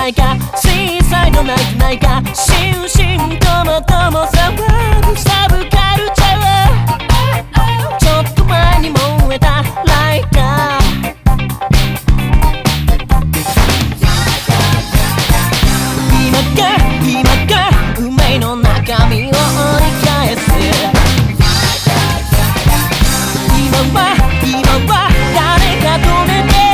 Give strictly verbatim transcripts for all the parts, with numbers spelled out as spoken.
ないかシーサイド泣いてないかシンシンともとも騒ぐサブカルチャーちょっと前に燃えたライター今が今が運命の中身を折り返す今は今は誰が止めて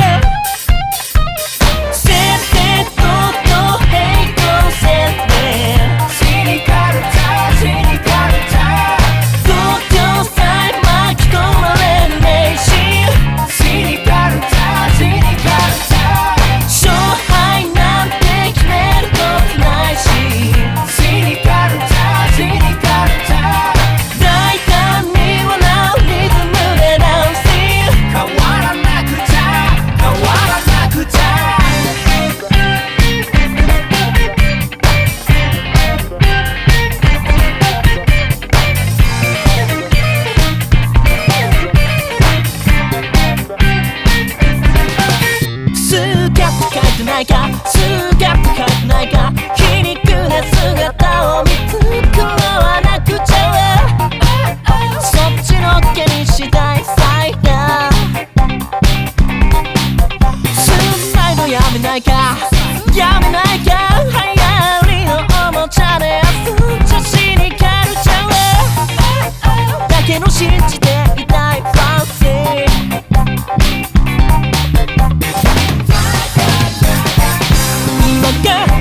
ないかスガッと書いてないか皮肉な姿を見つくのはなくちゃそっちのけにしたいサイダースーサイドやめないかやめないか流行りのおもちゃで遊んじゃシニカルチャーだけの信じていたいファンシー今が